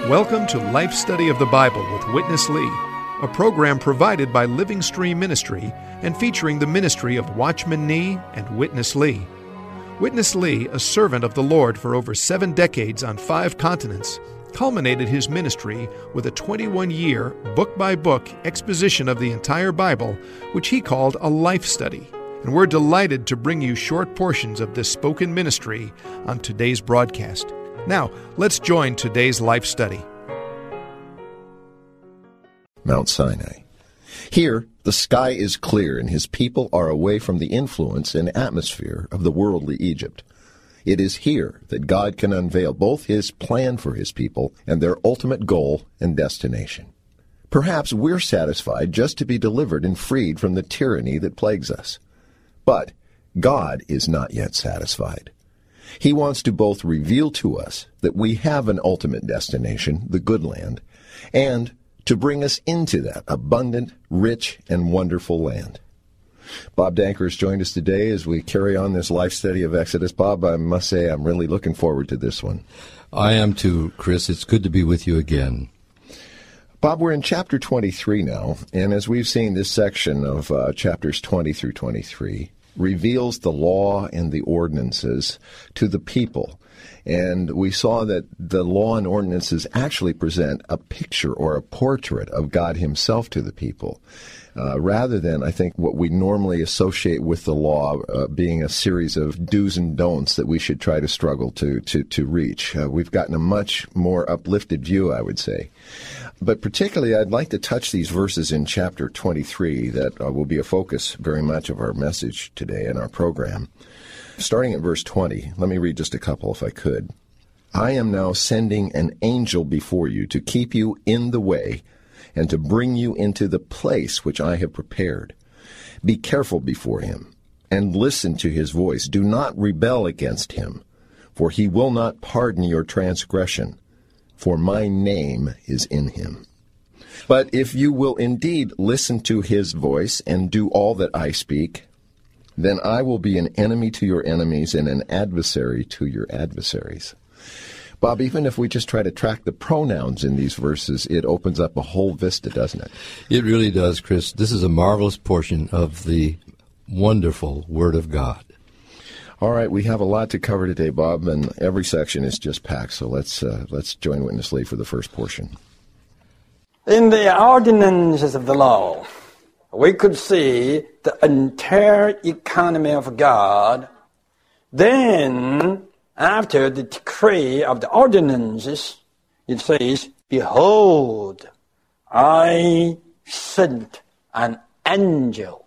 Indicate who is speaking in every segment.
Speaker 1: Welcome to Life Study of the Bible with Witness Lee, a program provided by Living Stream Ministry and featuring the ministry of Watchman Nee and Witness Lee. Witness Lee, a servant of the Lord for over 7 decades on 5 continents, culminated his ministry with a 21-year, book-by-book exposition of the entire Bible, which he called a life study. And we're delighted to bring you short portions of this spoken ministry on today's broadcast. Now, let's join today's life study.
Speaker 2: Mount Sinai. Here, the sky is clear and his people are away from the influence and atmosphere of the worldly Egypt. It is here that God can unveil both his plan for his people and their ultimate goal and destination. Perhaps we're satisfied just to be delivered and freed from the tyranny that plagues us. But God is not yet satisfied. He wants to both reveal to us that we have an ultimate destination, the good land, and to bring us into that abundant, rich, and wonderful land. Bob Danker has joined us today as we carry on this life study of Exodus. Bob, I must say I'm really looking forward to this one.
Speaker 3: I am too, Chris. It's good to be with you again.
Speaker 2: Bob, we're in chapter 23 now, and as we've seen, this section of chapters 20 through 23 reveals the law and the ordinances to the people. And we saw that the law and ordinances actually present a picture or a portrait of God himself to the people, rather than, I think, what we normally associate with the law being a series of do's and don'ts that we should try to struggle to reach. We've gotten a much more uplifted view, I would say. But particularly, I'd like to touch these verses in chapter 23 that will be a focus very much of our message today in our program. Starting at verse 20, let me read just a couple if I could. I am now sending an angel before you to keep you in the way and to bring you into the place which I have prepared. Be careful before him and listen to his voice. Do not rebel against him, for he will not pardon your transgression, for my name is in him. But if you will indeed listen to his voice and do all that I speak, then I will be an enemy to your enemies and an adversary to your adversaries. Bob, even if we just try to track the pronouns in these verses, it opens up a whole vista, doesn't it?
Speaker 3: It really does, Chris. This is a marvelous portion of the wonderful Word of God.
Speaker 2: All right, we have a lot to cover today, Bob, and every section is just packed, so let's join Witness Lee for the first portion.
Speaker 4: In the ordinances of the law, we could see the entire economy of God. Then, after the decree of the ordinances, it says, Behold, I sent an angel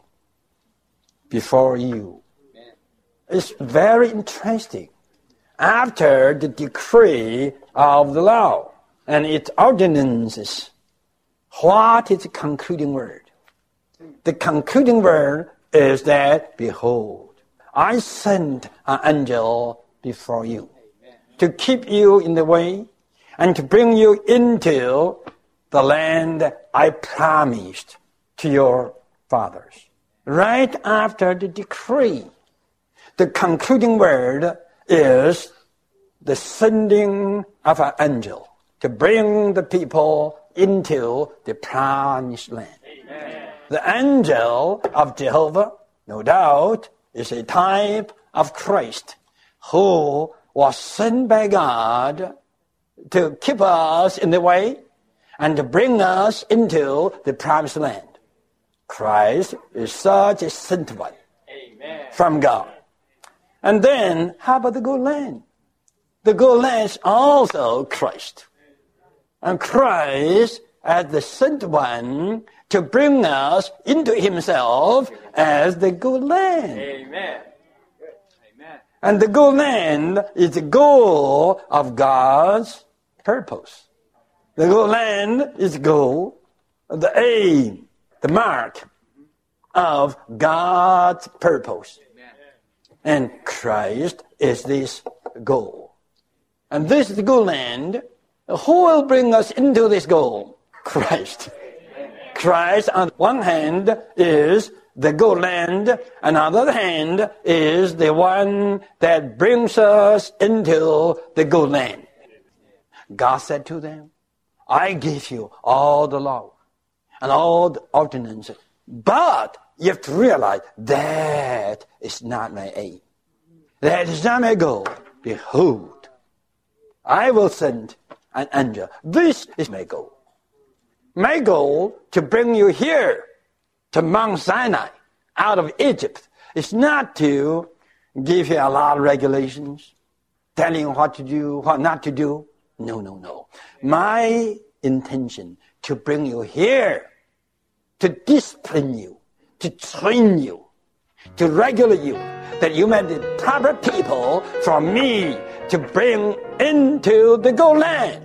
Speaker 4: before you. It's very interesting. After the decree of the law and its ordinances, what is the concluding word? The concluding word is that, Behold, I sent an angel before you to keep you in the way and to bring you into the land I promised to your fathers. Right after the decree, the concluding word is the sending of an angel to bring the people into the promised land. Amen. The angel of Jehovah, no doubt, is a type of Christ who was sent by God to keep us in the way and to bring us into the promised land. Christ is such a sent one. Amen. From God. And then, how about the good land? The good land is also Christ. And Christ as the sent one to bring us into himself as the good land. Amen. Amen. And the good land is the goal of God's purpose. The good land is the goal, the aim, the mark of God's purpose. And Christ is this goal. And this is the good land. Who will bring us into this goal? Christ. Christ, on one hand, is the good land, and on the other hand is the one that brings us into the good land. God said to them, I give you all the law and all the ordinances. But you have to realize that is not my aim. That is not my goal. Behold, I will send an angel. This is my goal. My goal to bring you here to Mount Sinai out of Egypt is not to give you a lot of regulations, telling you what to do, what not to do. No. My intention to bring you here, to discipline you, to train you, to regulate you, that you may be proper people for me to bring into the good land.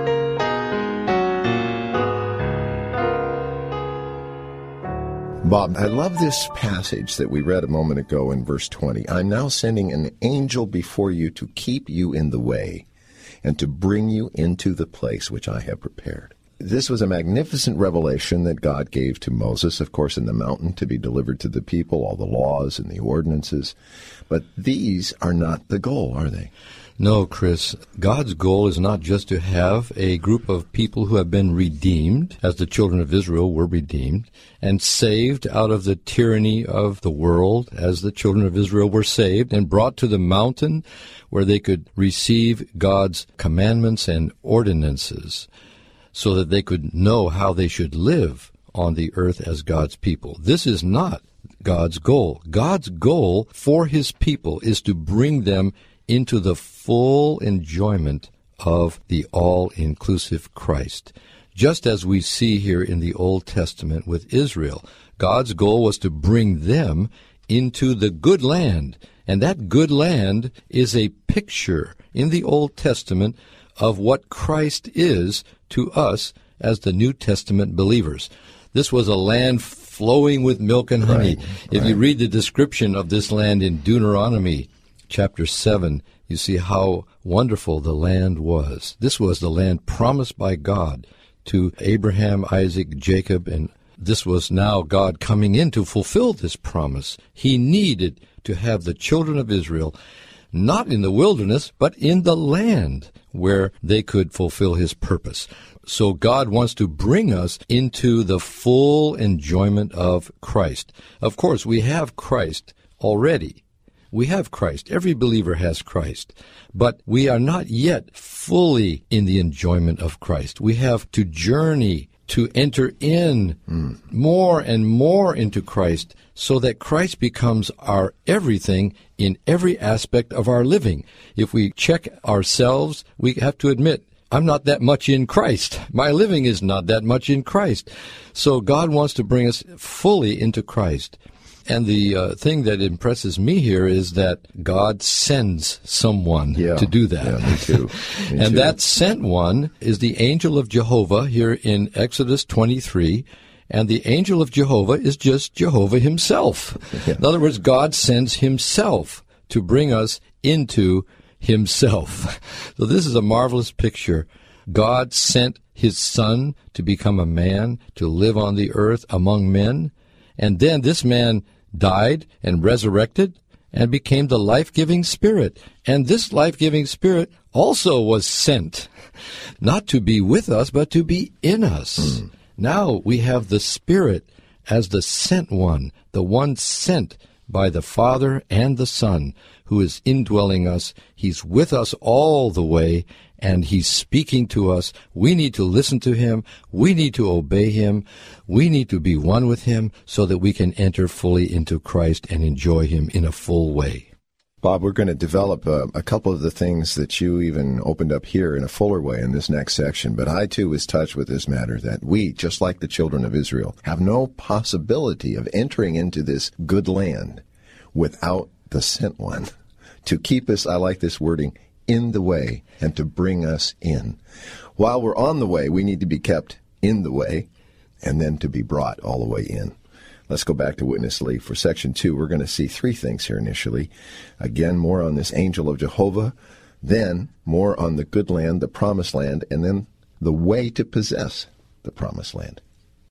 Speaker 2: Bob, I love this passage that we read a moment ago in verse 20. I'm now sending an angel before you to keep you in the way and to bring you into the place which I have prepared. This was a magnificent revelation that God gave to Moses, of course, in the mountain to be delivered to the people, all the laws and the ordinances. But these are not the goal, are they?
Speaker 3: No, Chris. God's goal is not just to have a group of people who have been redeemed, as the children of Israel were redeemed, and saved out of the tyranny of the world, as the children of Israel were saved, and brought to the mountain where they could receive God's commandments and ordinances, so that they could know how they should live on the earth as God's people. This is not God's goal. God's goal for his people is to bring them into the full enjoyment of the all-inclusive Christ. Just as we see here in the Old Testament with Israel, God's goal was to bring them into the good land. And that good land is a picture in the Old Testament of what Christ is to us as the New Testament believers. This was a land flowing with milk and honey. If you read the description of this land in Deuteronomy chapter 7, you see how wonderful the land was. This was the land promised by God to Abraham, Isaac, Jacob, and this was now God coming in to fulfill this promise. He needed to have the children of Israel not in the wilderness, but in the land where they could fulfill his purpose. So God wants to bring us into the full enjoyment of Christ. Of course, we have Christ already. We have Christ. Every believer has Christ. But we are not yet fully in the enjoyment of Christ. We have to journey to enter in more and more into Christ so that Christ becomes our everything in every aspect of our living. If we check ourselves, we have to admit, I'm not that much in Christ. My living is not that much in Christ. So God wants to bring us fully into Christ. And the thing that impresses me here is that God sends someone to do that.
Speaker 2: Yeah, me too.
Speaker 3: And that sent one is the angel of Jehovah here in Exodus 23. And the angel of Jehovah is just Jehovah himself. Yeah. In other words, God sends himself to bring us into himself. So this is a marvelous picture. God sent his Son to become a man, to live on the earth among men. And then this man died and resurrected and became the life-giving Spirit. And this life-giving Spirit also was sent, not to be with us, but to be in us. Now we have the Spirit as the sent one, the one sent by the Father and the Son, who is indwelling us. He's with us all the way, and he's speaking to us. We need to listen to him. We need to obey him. We need to be one with him so that we can enter fully into Christ and enjoy him in a full way.
Speaker 2: Bob, we're going to develop a couple of the things that you even opened up here in a fuller way in this next section. But I, too, was touched with this matter that we, just like the children of Israel, have no possibility of entering into this good land without the sent one to keep us, I like this wording, in the way and to bring us in. While we're on the way, we need to be kept in the way and then to be brought all the way in. Let's go back to Witness Lee. For Section 2, we're going to see three things here initially. Again, more on this angel of Jehovah, then more on the good land, the promised land, and then the way to possess the promised land.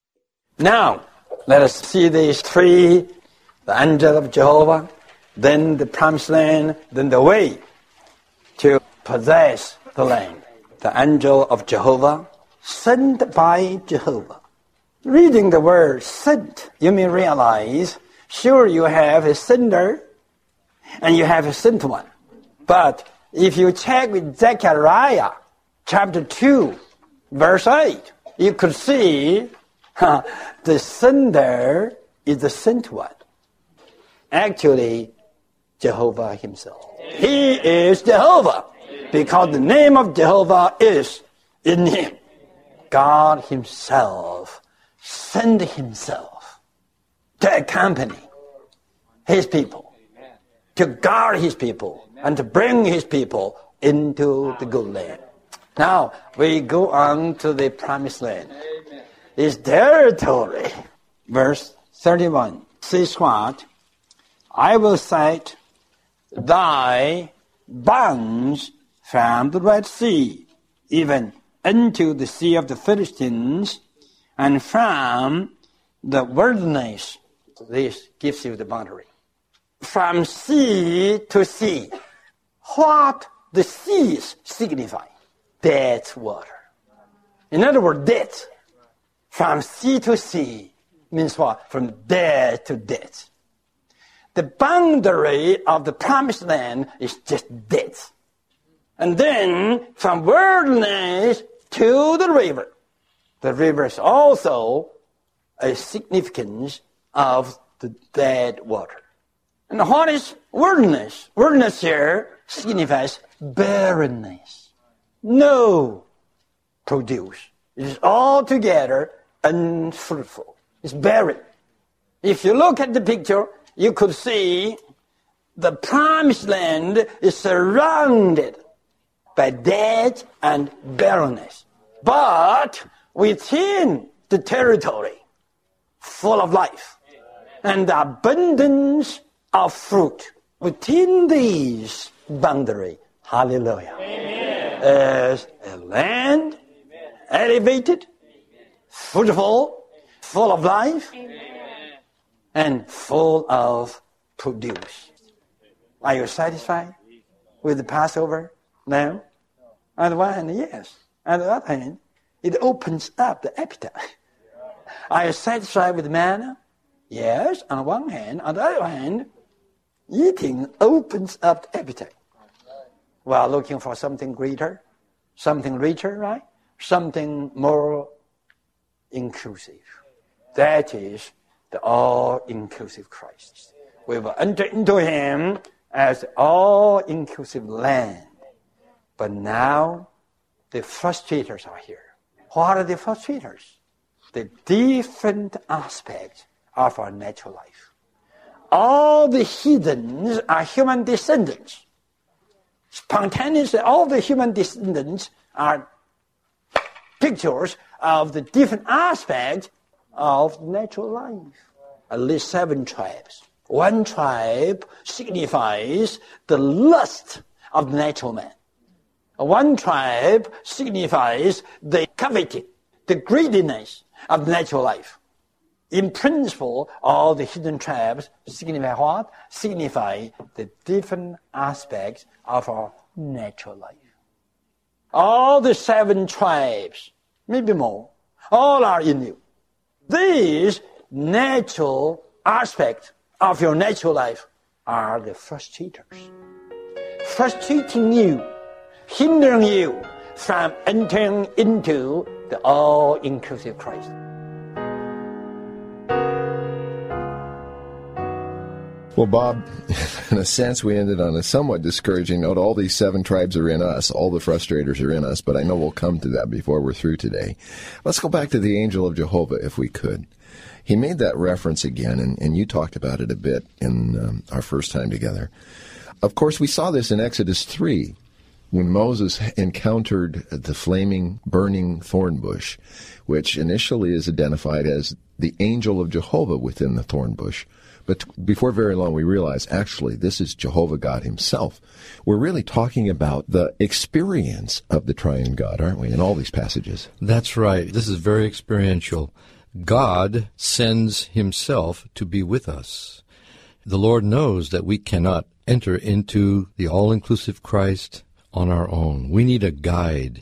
Speaker 4: Now, let us see these three, the angel of Jehovah, then the promised land, then the way to possess the land. The angel of Jehovah, sent by Jehovah. Reading the word sent, you may realize, sure you have a sender and you have a sent one. But if you check with Zechariah chapter 2, verse 8, you could see the sender is the sent one. Actually, Jehovah himself. He is Jehovah because the name of Jehovah is in him. God himself sent himself to accompany his people, to guard his people, and to bring his people into the good land. Now, we go on to the promised land. It's territory. Verse 31 says what? I will set thy bounds from the Red Sea, even into the sea of the Philistines, and from the wilderness. This gives you the boundary. From sea to sea. What the seas signify? Dead water. In other words, death. From sea to sea means what? From death to death. The boundary of the promised land is just death. And then from wilderness to the river. The river is also a significance of the dead water. And what is wilderness? Wilderness here signifies barrenness. No produce. It is altogether unfruitful. It's barren. If you look at the picture, you could see the promised land is surrounded by death and barrenness. But within the territory, full of life and the abundance of fruit within these boundary. Hallelujah. Amen. As a land elevated, fruitful, full of life, and full of produce. Are you satisfied with the Passover lamb? On the one hand, yes. On the other hand, it opens up the appetite. Are you satisfied with manna? Yes, on the one hand. On the other hand, eating opens up the appetite. We are looking for something greater, something richer, right? Something more inclusive. That is the all-inclusive Christ. We will enter into him as the all-inclusive land. But now, the frustrators are here. What are the frustrators? The different aspects of our natural life. All the heathens are human descendants. Spontaneously, all the human descendants are pictures of the different aspects of natural life. At least 7 tribes. One tribe signifies the lust of the natural man. One tribe signifies the coveting, the greediness of the natural life. In principle, all the hidden tribes signify what? Signify the different aspects of our natural life. All the 7 tribes, maybe more, all are in you. These natural aspects of your natural life are the frustrators. Frustrating you, hindering you from entering into the all-inclusive Christ.
Speaker 2: Well, Bob, in a sense, we ended on a somewhat discouraging note. All these 7 tribes are in us. All the frustrators are in us, but I know we'll come to that before we're through today. Let's go back to the angel of Jehovah, if we could. He made that reference again, and you talked about it a bit in our first time together. Of course, we saw this in Exodus 3, when Moses encountered the flaming, burning thorn bush, which initially is identified as the angel of Jehovah within the thorn bush. But before very long, we realize, actually, this is Jehovah God himself. We're really talking about the experience of the triune God, aren't we, in all these passages?
Speaker 3: That's right. This is very experiential. God sends himself to be with us. The Lord knows that we cannot enter into the all-inclusive Christ on our own. We need a guide.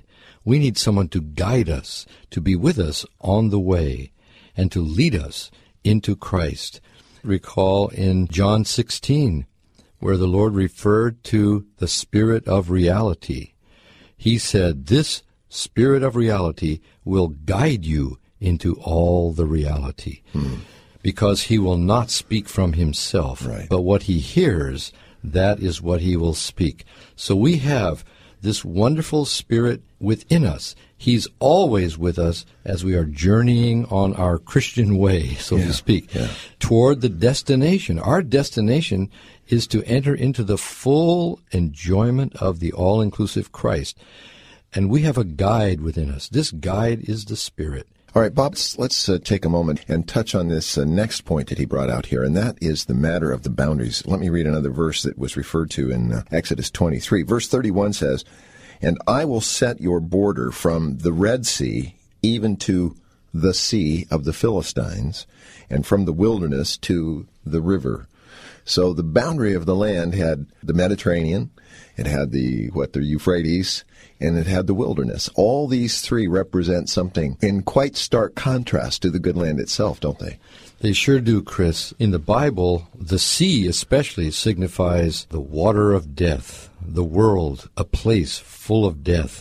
Speaker 3: We need someone to guide us, to be with us on the way, and to lead us into Christ. Recall in John 16, where the Lord referred to the Spirit of reality. He said, "This Spirit of reality will guide you into all the reality." Because he will not speak from himself,
Speaker 2: Right.
Speaker 3: but what he hears, that is what he will speak. So we have this wonderful Spirit within us. He's always with us as we are journeying on our Christian way, so to speak, toward the destination. Our destination is to enter into the full enjoyment of the all-inclusive Christ. And we have a guide within us. This guide is the Spirit.
Speaker 2: All right, Bob, let's take a moment and touch on this next point that he brought out here, and that is the matter of the boundaries. Let me read another verse that was referred to in Exodus 23. Verse 31 says, "And I will set your border from the Red Sea even to the sea of the Philistines, and from the wilderness to the river." So the boundary of the land had the Mediterranean, it had the Euphrates, and it had the wilderness. All these three represent something in quite stark contrast to the good land itself, don't they?
Speaker 3: They sure do, Chris. In the Bible, the sea especially signifies the water of death, the world, a place full of death.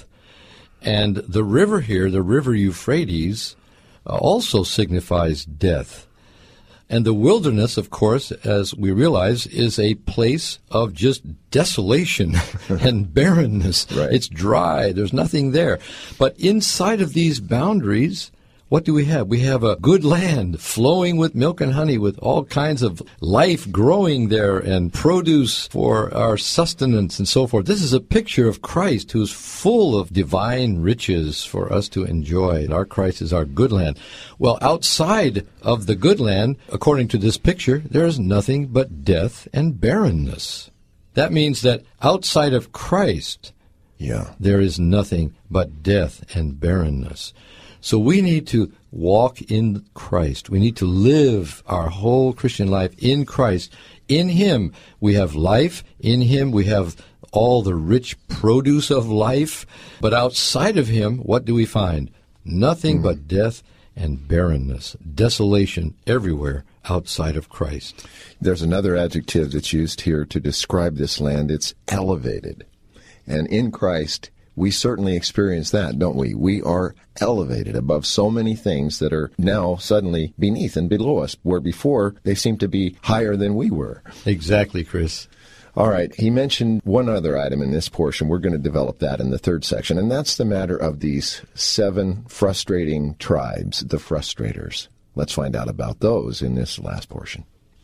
Speaker 3: And the river here, the river Euphrates, also signifies death. And the wilderness, of course, as we realize, is a place of just desolation and barrenness.
Speaker 2: Right.
Speaker 3: It's dry. There's nothing there. But inside of these boundaries, what do we have? We have a good land flowing with milk and honey, with all kinds of life growing there and produce for our sustenance and so forth. This is a picture of Christ, who's full of divine riches for us to enjoy. Our Christ is our good land. Well, outside of the good land, according to this picture, there is nothing but death and barrenness. That means that outside of Christ, there is nothing but death and barrenness. So we need to walk in Christ. We need to live our whole Christian life in Christ. In Him we have life. In Him we have all the rich produce of life. But outside of Him, what do we find? Nothing but death and barrenness, desolation everywhere outside of Christ.
Speaker 2: There's another adjective that's used here to describe this land. It's elevated. And in Christ, we certainly experience that, don't we? We are elevated above so many things that are now suddenly beneath and below us, where before they seemed to be higher than we were.
Speaker 3: Exactly, Chris.
Speaker 2: All right, he mentioned one other item in this portion. We're going to develop that in the third section, and that's the matter of these 7 frustrating tribes, the frustrators. Let's find out about those in this last portion.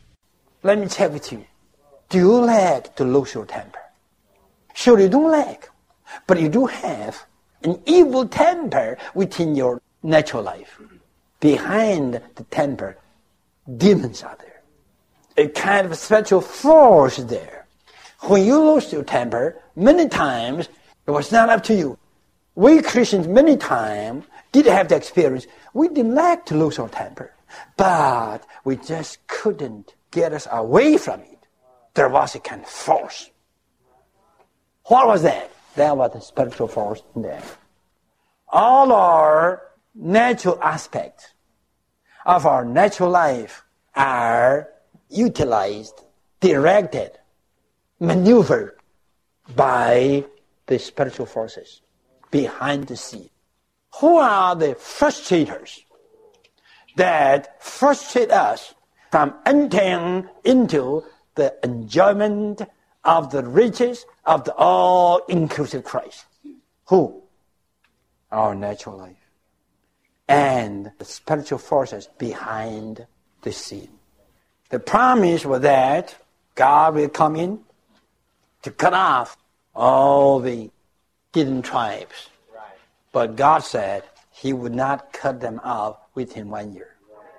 Speaker 4: Let me check with you. Do you like to lose your temper? Sure, you don't like. But you do have an evil temper within your natural life. Behind the temper, demons are there. A kind of spiritual force there. When you lose your temper, many times it was not up to you. We Christians many times did have the experience. We didn't like to lose our temper, but we just couldn't get us away from it. There was a kind of force. What was that? That was the spiritual force in there. All our natural aspects of our natural life are utilized, directed, maneuvered by the spiritual forces behind the scene. Who are the frustrators that frustrate us from entering into the enjoyment of the riches of the all-inclusive Christ? Who? Our natural life. And the spiritual forces behind the scene. The promise was that God will come in to cut off all the hidden tribes. But God said He would not cut them off within 1 year.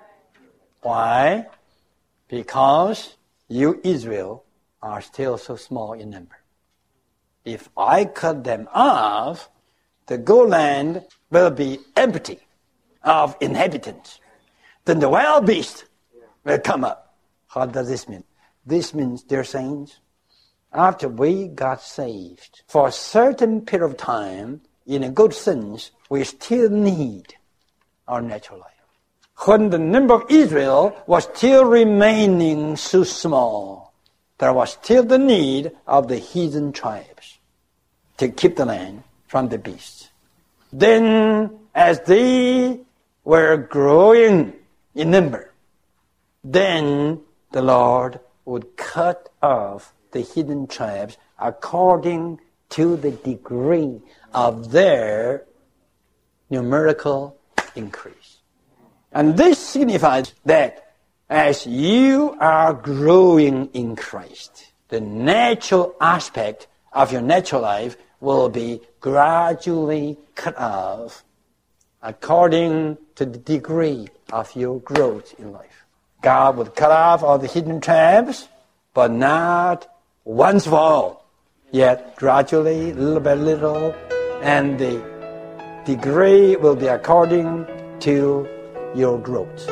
Speaker 4: Why? Because you, Israel, are still so small in number. If I cut them off, the good land will be empty of inhabitants. Then the wild beast will come up. What does this mean? This means, dear saints, after we got saved, for a certain period of time, in a good sense, we still need our natural life. When the number of Israel was still remaining so small, there was still the need of the heathen tribes to keep the land from the beasts. Then, as they were growing in number, then the Lord would cut off the heathen tribes according to the degree of their numerical increase. And this signifies that as you are growing in Christ, the natural aspect of your natural life will be gradually cut off according to the degree of your growth in life. God would cut off all the hidden tribes, but not once for all, yet gradually, little by little, and the degree will be according to your growth.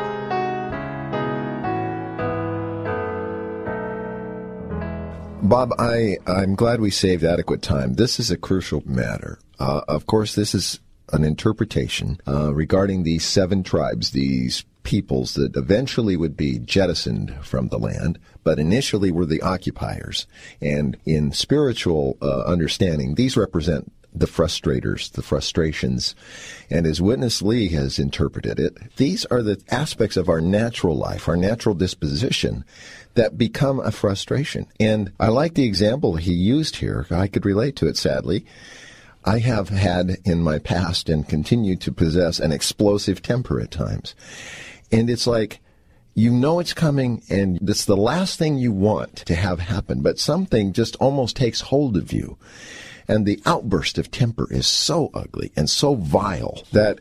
Speaker 2: Bob, I'm glad we saved adequate time. This is a crucial matter. Of course, this is an interpretation regarding these 7 tribes, these peoples that eventually would be jettisoned from the land, but initially were the occupiers. And in spiritual understanding, these represent the frustrators, the frustrations. And as Witness Lee has interpreted it, these are the aspects of our natural life, our natural disposition, that become a frustration. And I like the example he used here. I could relate to it, sadly. I have had in my past and continue to possess an explosive temper at times. And it's like, you know it's coming, and it's the last thing you want to have happen, but something just almost takes hold of you. And the outburst of temper is so ugly and so vile that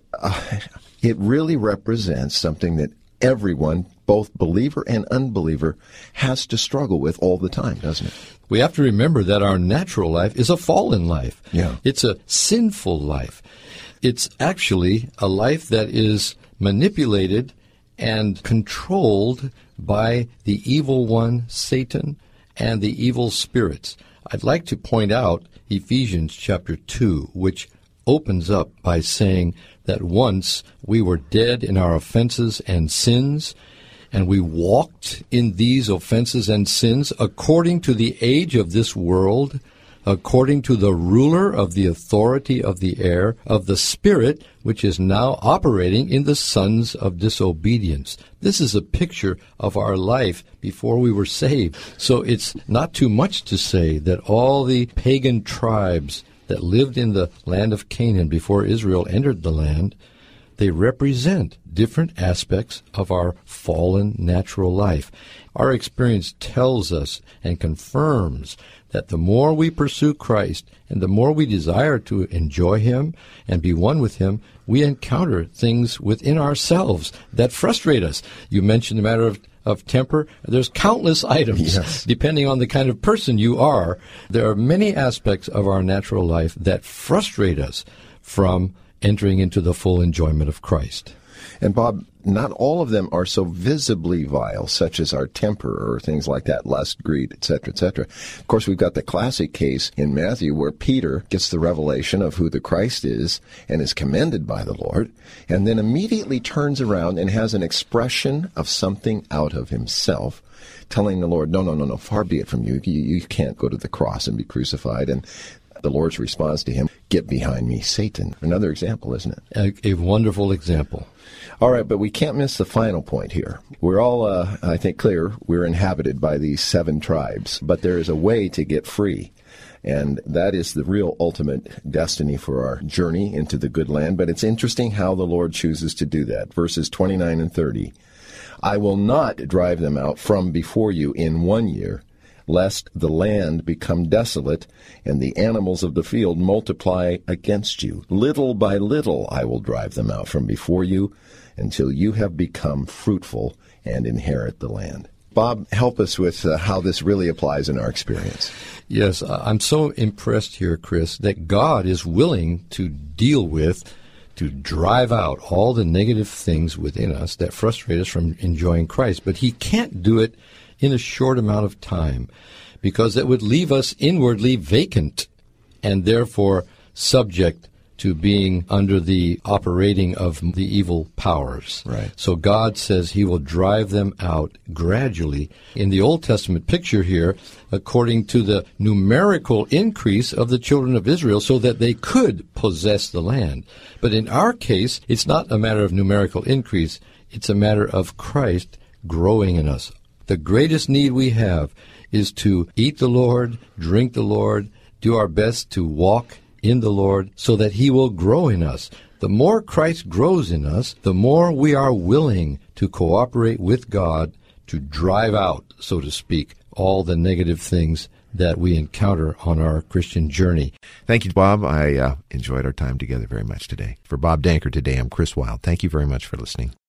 Speaker 2: it really represents something that everyone, both believer and unbeliever, has to struggle with all the time, doesn't it?
Speaker 3: We have to remember that our natural life is a fallen life.
Speaker 2: Yeah.
Speaker 3: It's a sinful life. It's actually a life that is manipulated and controlled by the evil one, Satan, and the evil spirits. I'd like to point out Ephesians chapter 2, which opens up by saying that once we were dead in our offenses and sins, and we walked in these offenses and sins according to the age of this world, according to the ruler of the authority of the air, of the Spirit, which is now operating in the sons of disobedience. This is a picture of our life before we were saved. So it's not too much to say that all the pagan tribes that lived in the land of Canaan before Israel entered the land, they represent different aspects of our fallen natural life. Our experience tells us and confirms that the more we pursue Christ and the more we desire to enjoy Him and be one with Him, we encounter things within ourselves that frustrate us. You mentioned the matter of temper. There's countless items,
Speaker 2: yes,
Speaker 3: depending on the kind of person you are. There are many aspects of our natural life that frustrate us from entering into the full enjoyment of Christ.
Speaker 2: And Bob, not all of them are so visibly vile, such as our temper or things like that, lust, greed, etc., etc. Of course, we've got the classic case in Matthew where Peter gets the revelation of who the Christ is and is commended by the Lord, and then immediately turns around and has an expression of something out of himself, telling the Lord, no, far be it from you. You can't go to the cross and be crucified. And the Lord's response to him, get behind me, Satan. Another example, isn't it?
Speaker 3: A wonderful example.
Speaker 2: All right, but we can't miss the final point here. We're all, I think, clear we're inhabited by these 7 tribes, but there is a way to get free. And that is the real ultimate destiny for our journey into the good land. But it's interesting how the Lord chooses to do that. Verses 29 and 30. I will not drive them out from before you in 1 year, lest the land become desolate, and the animals of the field multiply against you. Little by little I will drive them out from before you, until you have become fruitful and inherit the land. Bob, help us with how this really applies in our experience.
Speaker 3: Yes, I'm so impressed here, Chris, that God is willing to deal with, to drive out all the negative things within us that frustrate us from enjoying Christ. But He can't do it in a short amount of time, because that would leave us inwardly vacant and therefore subject to being under the operating of the evil powers.
Speaker 2: Right.
Speaker 3: So God says he will drive them out gradually. In the Old Testament picture here, according to the numerical increase of the children of Israel so that they could possess the land. But in our case, it's not a matter of numerical increase. It's a matter of Christ growing in us. The greatest need we have is to eat the Lord, drink the Lord, do our best to walk in the Lord so that he will grow in us. The more Christ grows in us, the more we are willing to cooperate with God to drive out, so to speak, all the negative things that we encounter on our Christian journey.
Speaker 5: Thank you, Bob. I enjoyed our time together very much today. For Bob Danker today, I'm Chris Wilde. Thank you very much for listening.